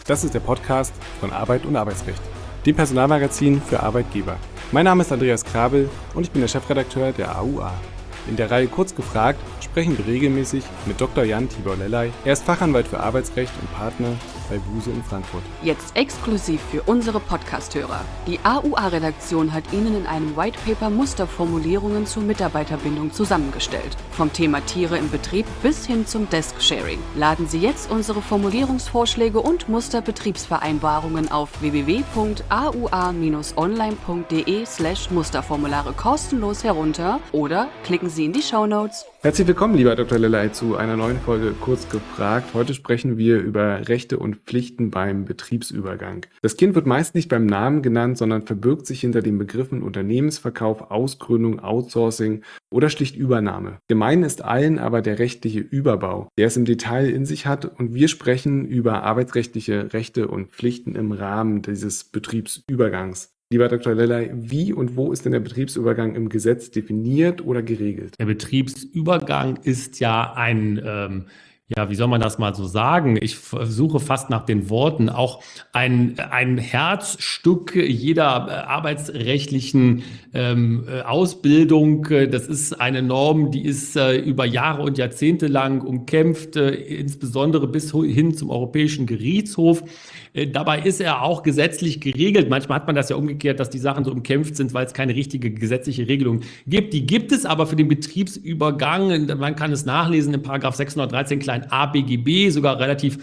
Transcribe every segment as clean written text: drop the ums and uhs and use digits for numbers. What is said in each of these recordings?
Das ist der Podcast von Arbeit und Arbeitsrecht, dem Personalmagazin für Arbeitgeber. Mein Name ist Andreas Krabel und ich bin der Chefredakteur der AUA. In der Reihe Kurz gefragt sprechen wir regelmäßig mit Dr. Jan Tibor Lellay. Er ist Fachanwalt für Arbeitsrecht und Partner bei Buse in Frankfurt. Jetzt exklusiv für unsere Podcast-Hörer. Die AUA-Redaktion hat Ihnen in einem Whitepaper Musterformulierungen zur Mitarbeiterbindung zusammengestellt. Vom Thema Tiere im Betrieb bis hin zum Desk-Sharing. Laden Sie jetzt unsere Formulierungsvorschläge und Musterbetriebsvereinbarungen auf www.aua-online.de/Musterformulare kostenlos herunter oder klicken Sie in die Shownotes. Herzlich willkommen, lieber Dr. Lellay, zu einer neuen Folge Kurz gefragt. Heute sprechen wir über Rechte und Pflichten beim Betriebsübergang. Das Kind wird meist nicht beim Namen genannt, sondern verbirgt sich hinter den Begriffen Unternehmensverkauf, Ausgründung, Outsourcing oder schlicht Übernahme. Gemein ist allen aber der rechtliche Überbau, der es im Detail in sich hat, und wir sprechen über arbeitsrechtliche Rechte und Pflichten im Rahmen dieses Betriebsübergangs. Lieber Dr. Lellay, wie und wo ist denn der Betriebsübergang im Gesetz definiert oder geregelt? Der Betriebsübergang ist ja wie soll man das mal so sagen? Ich versuche fast nach den Worten auch ein Herzstück jeder arbeitsrechtlichen Ausbildung. Das ist eine Norm, die ist über Jahre und Jahrzehnte lang umkämpft, insbesondere bis hin zum Europäischen Gerichtshof. Dabei ist er auch gesetzlich geregelt. Manchmal hat man das ja umgekehrt, dass die Sachen so umkämpft sind, weil es keine richtige gesetzliche Regelung gibt. Die gibt es aber für den Betriebsübergang. Man kann es nachlesen in Paragraph 613 klein a BGB, sogar relativ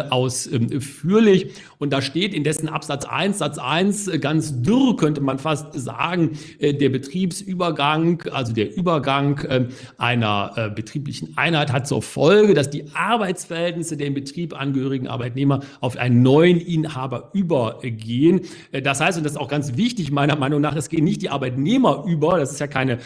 ausführlich. Und da steht in dessen Absatz 1, Satz 1, ganz dürr könnte man fast sagen, der Betriebsübergang, also der Übergang einer betrieblichen Einheit hat zur Folge, dass die Arbeitsverhältnisse der im Betrieb angehörigen Arbeitnehmer auf einen neuen Inhaber übergehen. Das heißt, und das ist auch ganz wichtig meiner Meinung nach, es gehen nicht die Arbeitnehmer über, das ist ja keine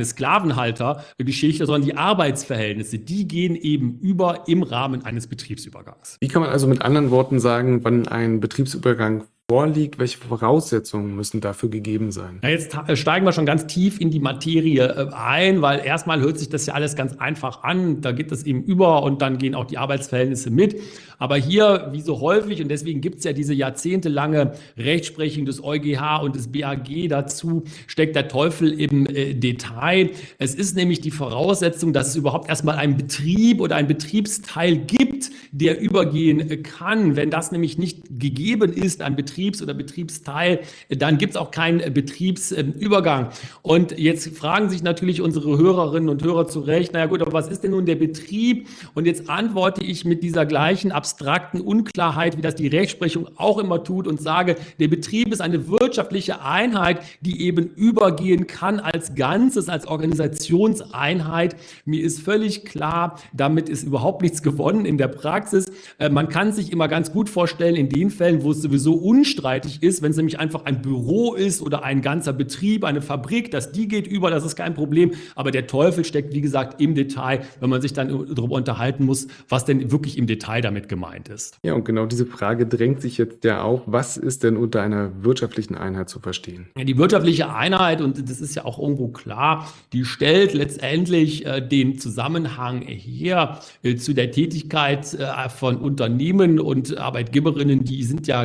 Sklavenhalter-Geschichte, sondern die Arbeitsverhältnisse, die gehen eben über im Rahmen eines Betriebsübergangs. Wie kann man also mit anderen Worten sagen, wann ein Betriebsübergang vorliegt? Welche Voraussetzungen müssen dafür gegeben sein? Ja, jetzt steigen wir schon ganz tief in die Materie ein, weil erstmal hört sich das ja alles ganz einfach an. Da geht es eben über und dann gehen auch die Arbeitsverhältnisse mit. Aber hier, wie so häufig, und deswegen gibt es ja diese jahrzehntelange Rechtsprechung des EuGH und des BAG dazu, steckt der Teufel im Detail. Es ist nämlich die Voraussetzung, dass es überhaupt erstmal einen Betrieb oder einen Betriebsteil gibt, der übergehen kann. Wenn das nämlich nicht gegeben ist, ein Betriebs- oder Betriebsteil, dann gibt es auch keinen Betriebsübergang. Und jetzt fragen sich natürlich unsere Hörerinnen und Hörer zu Recht, naja gut, aber was ist denn nun der Betrieb? Und jetzt antworte ich mit dieser gleichen abstrakten Unklarheit, wie das die Rechtsprechung auch immer tut, und sage, der Betrieb ist eine wirtschaftliche Einheit, die eben übergehen kann als Ganzes, als Organisationseinheit. Mir ist völlig klar, damit ist überhaupt nichts gewonnen in der Praxis. Man kann sich immer ganz gut vorstellen, in den Fällen, wo es sowieso unstreitig ist, wenn es nämlich einfach ein Büro ist oder ein ganzer Betrieb, eine Fabrik, die geht über, das ist kein Problem. Aber der Teufel steckt, wie gesagt, im Detail, wenn man sich dann darüber unterhalten muss, was denn wirklich im Detail damit gemeint ist. Ja, und genau diese Frage drängt sich jetzt ja auf, was ist denn unter einer wirtschaftlichen Einheit zu verstehen? Ja, die wirtschaftliche Einheit, und das ist ja auch irgendwo klar, die stellt letztendlich den Zusammenhang her zu der Tätigkeit von Unternehmen und Arbeitgeberinnen, die sind ja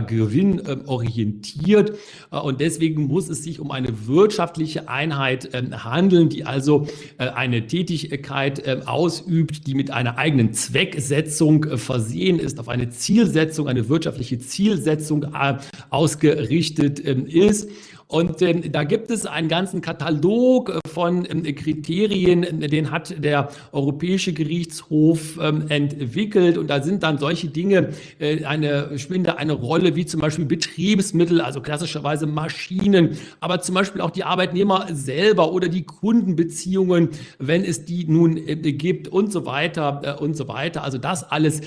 gewinnorientiert, und deswegen muss es sich um eine wirtschaftliche Einheit handeln, die also eine Tätigkeit ausübt, die mit einer eigenen Zwecksetzung versehen ist, auf eine Zielsetzung, eine wirtschaftliche Zielsetzung ausgerichtet ist. Und da gibt es einen ganzen Katalog von Kriterien, den hat der Europäische Gerichtshof entwickelt. Und da sind dann solche Dinge, spielen da eine Rolle, wie zum Beispiel Betriebsmittel, also klassischerweise Maschinen, aber zum Beispiel auch die Arbeitnehmer selber oder die Kundenbeziehungen, wenn es die nun gibt, und so weiter und so weiter. Also das alles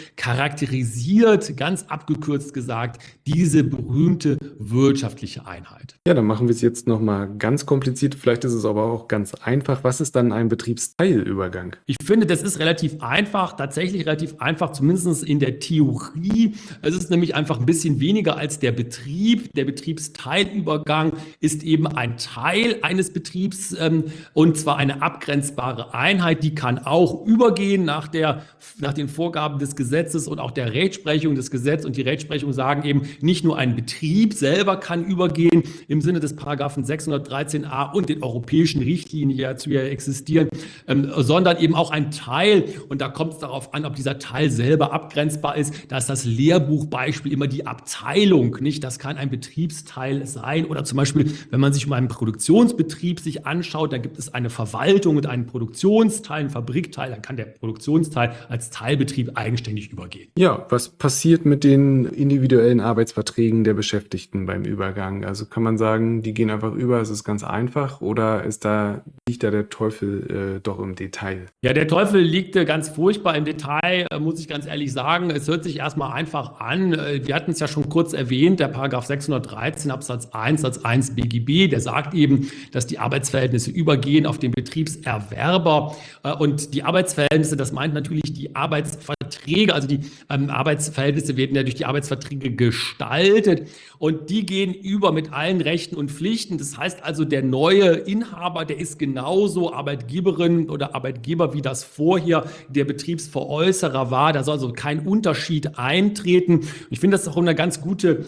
charakterisiert, ganz abgekürzt gesagt, diese berühmte wirtschaftliche Einheit. Ja, dann machen wir es jetzt nochmal ganz kompliziert. Vielleicht ist es aber auch ganz einfach. Was ist dann ein Betriebsteilübergang? Ich finde, das ist relativ einfach, tatsächlich relativ einfach, zumindest in der Theorie. Es ist nämlich einfach ein bisschen weniger als der Betrieb. Der Betriebsteilübergang ist eben ein Teil eines Betriebs und zwar eine abgrenzbare Einheit, die kann auch übergehen nach den Vorgaben des Gesetzes und auch der Rechtsprechung des Gesetzes. Und die Rechtsprechung sagen eben, nicht nur ein Betrieb selber kann übergehen im Sinne des Paragraphen 613a und den europäischen Richtlinien, die dazu ja existieren, sondern eben auch ein Teil. Und da kommt es darauf an, ob dieser Teil selber abgrenzbar ist. Da ist das Lehrbuchbeispiel immer die Abteilung, nicht? Das kann ein Betriebsteil sein. Oder zum Beispiel, wenn man sich mal einen Produktionsbetrieb sich anschaut, da gibt es eine Verwaltung und einen Produktionsteil, einen Fabrikteil, dann kann der Produktionsteil als Teilbetrieb eigenständig übergehen. Ja, was passiert mit den individuellen Arbeitsverträgen der Beschäftigten beim Übergang? Also kann man sagen, die gehen einfach über, es ist ganz einfach, oder liegt da der Teufel doch im Detail? Ja, der Teufel liegt ganz furchtbar im Detail, muss ich ganz ehrlich sagen. Es hört sich erstmal einfach an. Wir hatten es ja schon kurz erwähnt, der Paragraph 613 Absatz 1 Satz 1 BGB, der sagt eben, dass die Arbeitsverhältnisse übergehen auf den Betriebserwerber. Und die Arbeitsverhältnisse, das meint natürlich die Arbeitsverträge, also die Arbeitsverhältnisse werden ja durch die Arbeitsverträge gestaltet und die gehen über mit allen Rechten und Pflichten. Das heißt also, der neue Inhaber, der ist genauso Arbeitgeberin oder Arbeitgeber, wie das vorher der Betriebsveräußerer war. Da soll also kein Unterschied eintreten. Ich finde, das ist auch eine ganz gute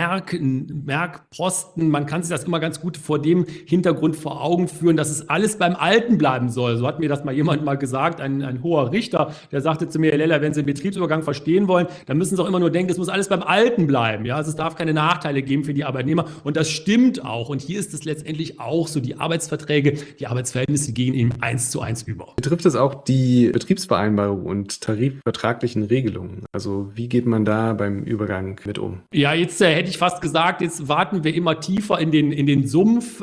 Merkposten. Man kann sich das immer ganz gut vor dem Hintergrund vor Augen führen, dass es alles beim Alten bleiben soll. So hat mir das mal jemand mal gesagt, ein hoher Richter, der sagte zu mir, Herr Leller, wenn Sie den Betriebsübergang verstehen wollen, dann müssen Sie auch immer nur denken, es muss alles beim Alten bleiben. Ja, also es darf keine Nachteile geben für die Arbeitnehmer. Und das stimmt auch. Und hier ist es letztendlich auch so. Die Arbeitsverträge, die Arbeitsverhältnisse gehen eben 1:1 über. Betrifft es auch die Betriebsvereinbarung und tarifvertraglichen Regelungen? Also wie geht man da beim Übergang mit um? Ja, jetzt hätte ich fast gesagt, jetzt warten wir immer tiefer in den Sumpf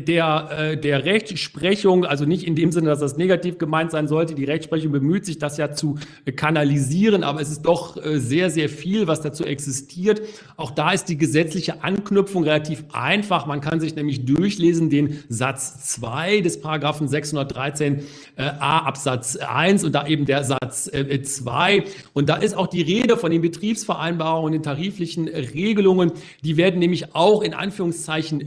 der Rechtsprechung. Also nicht in dem Sinne, dass das negativ gemeint sein sollte. Die Rechtsprechung bemüht sich, das ja zu kanalisieren. Aber es ist doch sehr, sehr viel, was dazu existiert. Auch da ist die gesetzliche Anknüpfung relativ einfach. Man kann sich nämlich durchlesen, den Satz 2 des Paragraphen 613a Absatz 1 und da eben der Satz 2. Und da ist auch die Rede von den Betriebsvereinbarungen, den tariflichen Regelungen. Die werden nämlich auch in Anführungszeichen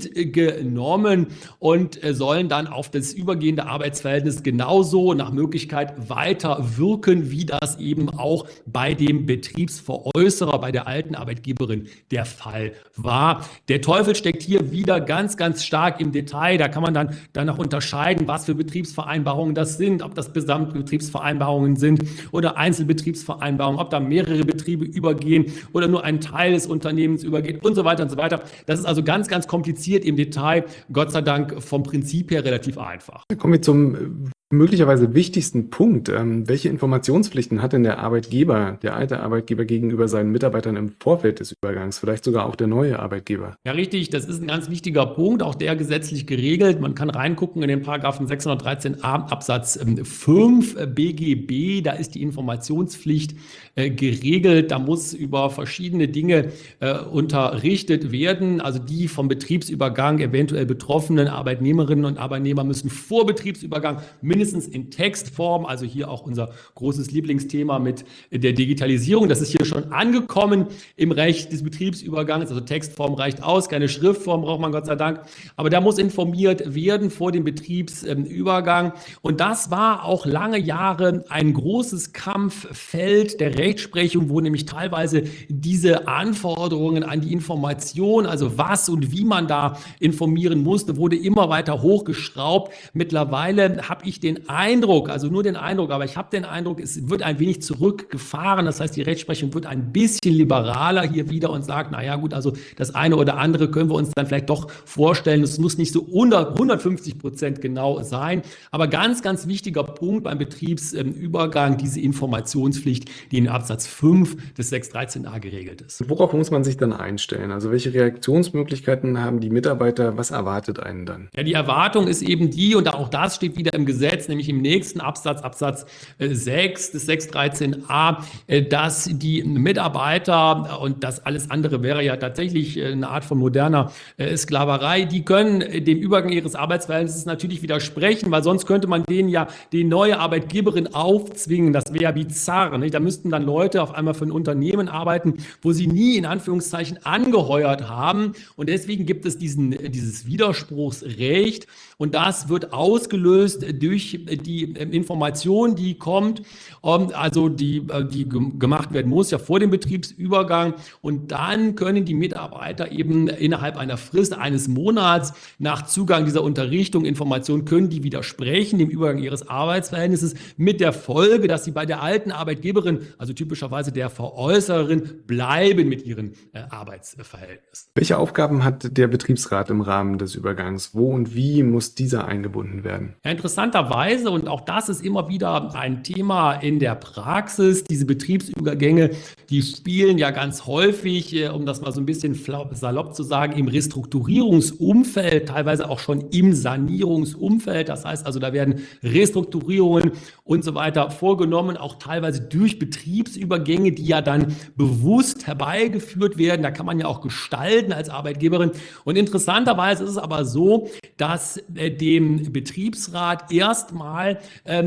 mitgenommen und sollen dann auf das übergehende Arbeitsverhältnis genauso nach Möglichkeit weiter wirken, wie das eben auch bei dem Betriebsveräußerer, bei der alten Arbeitgeberin der Fall war. Der Teufel steckt hier wieder ganz, ganz stark im Detail. Da kann man dann danach unterscheiden, was für Betriebsvereinbarungen das sind, ob das Betriebsvereinbarungen sind oder Einzelbetriebsvereinbarungen, ob da mehrere Betriebe übergehen oder nur ein Teil des Unternehmens übergeht und so weiter und so weiter. Das ist also ganz, ganz kompliziert im Detail. Gott sei Dank vom Prinzip her relativ einfach. Dann kommen wir zum möglicherweise wichtigsten Punkt. Welche Informationspflichten hat denn der alte Arbeitgeber gegenüber seinen Mitarbeitern im Vorfeld des Übergangs, vielleicht sogar auch der neue Arbeitgeber? Ja, richtig, das ist ein ganz wichtiger Punkt, auch der gesetzlich geregelt. Man kann reingucken in den Paragraphen 613a Absatz 5 BGB, da ist die Informationspflicht geregelt. Da muss über verschiedene Dinge unterrichtet werden. Also die vom Betriebsübergang eventuell betroffenen Arbeitnehmerinnen und Arbeitnehmer müssen vor Betriebsübergang mindestens in Textform, also hier auch unser großes Lieblingsthema mit der Digitalisierung, das ist hier schon angekommen im Recht des Betriebsübergangs, also Textform reicht aus, keine Schriftform braucht man Gott sei Dank, aber da muss informiert werden vor dem Betriebsübergang und das war auch lange Jahre ein großes Kampffeld der Rechtsprechung, wo nämlich teilweise diese Anforderungen an die Information, also was und wie man da informieren musste, wurde immer weiter hochgeschraubt. Mittlerweile habe ich den Eindruck, also nur den Eindruck, aber ich habe den Eindruck, es wird ein wenig zurückgefahren. Das heißt, die Rechtsprechung wird ein bisschen liberaler hier wieder und sagt, naja gut, also das eine oder andere können wir uns dann vielleicht doch vorstellen. Es muss nicht so 150% genau sein. Aber ganz, ganz wichtiger Punkt beim Betriebsübergang, diese Informationspflicht, die in Absatz 5 des 613a geregelt ist. Worauf muss man sich dann einstellen? Also welche Reaktionsmöglichkeiten haben die Mitarbeiter? Was erwartet einen dann? Ja, die Erwartung ist eben die, und auch das steht wieder im Gesetz, jetzt, nämlich im nächsten Absatz 6 des 613a, dass die Mitarbeiter, und das alles andere wäre ja tatsächlich eine Art von moderner Sklaverei, die können dem Übergang ihres Arbeitsverhältnisses natürlich widersprechen, weil sonst könnte man denen ja die neue Arbeitgeberin aufzwingen. Das wäre ja bizarr. Nicht? Da müssten dann Leute auf einmal für ein Unternehmen arbeiten, wo sie nie in Anführungszeichen angeheuert haben. Und deswegen gibt es dieses Widerspruchsrecht. Und das wird ausgelöst durch die Information, die kommt, also die gemacht werden muss, ja vor dem Betriebsübergang. Und dann können die Mitarbeiter eben innerhalb einer Frist eines Monats nach Zugang dieser Unterrichtung, Informationen, können die widersprechen dem Übergang ihres Arbeitsverhältnisses mit der Folge, dass sie bei der alten Arbeitgeberin, also typischerweise der Veräußererin, bleiben mit ihren Arbeitsverhältnissen. Welche Aufgaben hat der Betriebsrat im Rahmen des Übergangs? Wo und wie muss dieser eingebunden werden? Ja, interessanterweise, und auch das ist immer wieder ein Thema in der Praxis, diese Betriebsübergänge, die spielen ja ganz häufig, um das mal so ein bisschen salopp zu sagen, im Restrukturierungsumfeld, teilweise auch schon im Sanierungsumfeld. Das heißt also, da werden Restrukturierungen und so weiter vorgenommen, auch teilweise durch Betriebsübergänge, die ja dann bewusst herbeigeführt werden. Da kann man ja auch gestalten als Arbeitgeberin. Und interessanterweise ist es aber so, dass dem Betriebsrat erstmal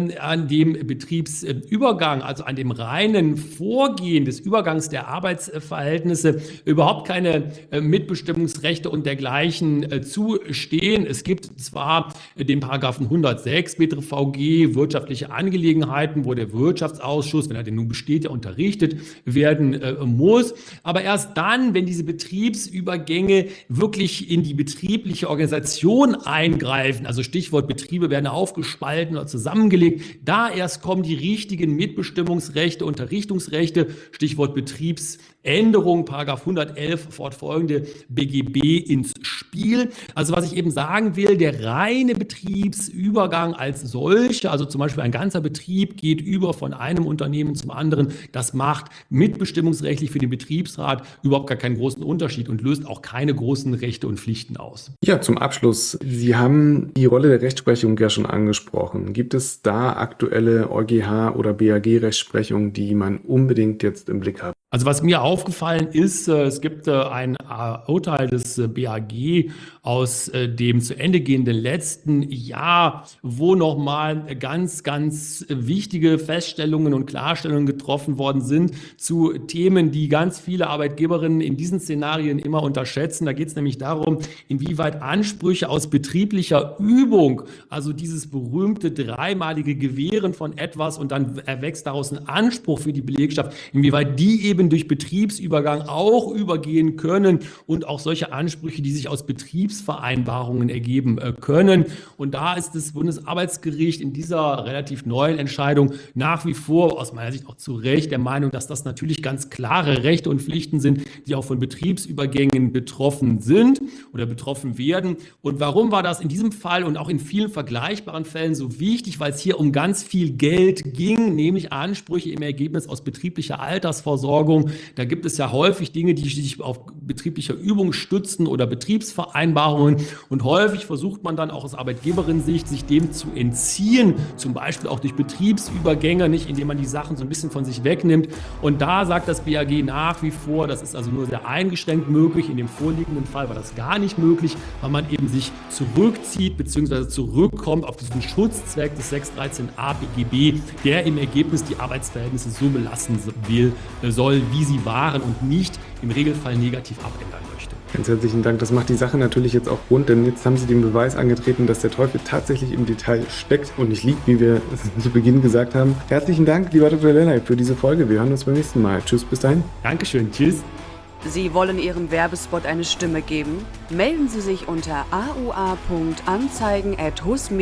an dem Betriebsübergang, also an dem reinen Vorgehen des Übergangs der Arbeitsverhältnisse überhaupt keine Mitbestimmungsrechte und dergleichen zustehen. Es gibt zwar den Paragraphen 106 BTVG, wirtschaftliche Angelegenheiten, wo der Wirtschaftsausschuss, wenn er denn nun besteht, ja unterrichtet werden muss, aber erst dann, wenn diese Betriebsübergänge wirklich in die betriebliche Organisation eingreifen, also Stichwort Betriebe werden aufgespalten oder zusammengelegt, da erst kommen die richtigen Mitbestimmungsrechte, Unterrichtungsrechte, Stichwort Betriebsänderung, Paragraph 111 fortfolgende BGB ins Spiel. Also was ich eben sagen will, der reine Betriebsübergang als solcher, also zum Beispiel ein ganzer Betrieb geht über von einem Unternehmen zum anderen, das macht mitbestimmungsrechtlich für den Betriebsrat überhaupt gar keinen großen Unterschied und löst auch keine großen Rechte und Pflichten aus. Ja, zum Abschluss. Sie haben die Rolle der Rechtsprechung ja schon angesprochen. Gibt es da aktuelle EuGH- oder BAG-Rechtsprechung, die man unbedingt jetzt im Blick hat? Also was mir aufgefallen ist, es gibt ein Urteil des BAG aus dem zu Ende gehenden letzten Jahr, wo nochmal ganz, ganz wichtige Feststellungen und Klarstellungen getroffen worden sind zu Themen, die ganz viele Arbeitgeberinnen in diesen Szenarien immer unterschätzen. Da geht es nämlich darum, inwieweit Ansprüche aus betrieblicher Übung, also dieses berühmte dreimalige Gewähren von etwas und dann erwächst daraus ein Anspruch für die Belegschaft, inwieweit die eben durch Betriebsübergang auch übergehen können und auch solche Ansprüche, die sich aus Betriebsvereinbarungen ergeben können. Und da ist das Bundesarbeitsgericht in dieser relativ neuen Entscheidung nach wie vor aus meiner Sicht auch zu Recht der Meinung, dass das natürlich ganz klare Rechte und Pflichten sind, die auch von Betriebsübergängen betroffen sind oder betroffen werden. Und warum war das in diesem Fall und auch in vielen vergleichbaren Fällen so wichtig? Weil es hier um ganz viel Geld ging, nämlich Ansprüche im Ergebnis aus betrieblicher Altersvorsorgung. Da gibt es ja häufig Dinge, die sich auf betrieblicher Übung stützen oder Betriebsvereinbarungen. Und häufig versucht man dann auch aus Arbeitgeberin-Sicht, sich dem zu entziehen, zum Beispiel auch durch Betriebsübergänge, nicht, indem man die Sachen so ein bisschen von sich wegnimmt. Und da sagt das BAG nach wie vor, das ist also nur sehr eingeschränkt möglich. In dem vorliegenden Fall war das gar nicht möglich, weil man eben sich zurückzieht bzw. zurückkommt auf diesen Schutzzweck des 613a BGB, der im Ergebnis die Arbeitsverhältnisse so belassen soll, wie sie waren und nicht im Regelfall negativ abändern möchte. Ganz herzlichen Dank. Das macht die Sache natürlich jetzt auch rund, denn jetzt haben Sie den Beweis angetreten, dass der Teufel tatsächlich im Detail steckt und nicht liegt, wie wir es zu Beginn gesagt haben. Herzlichen Dank, lieber Dr. Lellay, für diese Folge. Wir hören uns beim nächsten Mal. Tschüss, bis dahin. Dankeschön, tschüss. Sie wollen Ihrem Werbespot eine Stimme geben? Melden Sie sich unter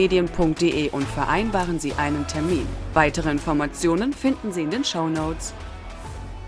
aua.anzeigen@husmedien.de und vereinbaren Sie einen Termin. Weitere Informationen finden Sie in den Shownotes.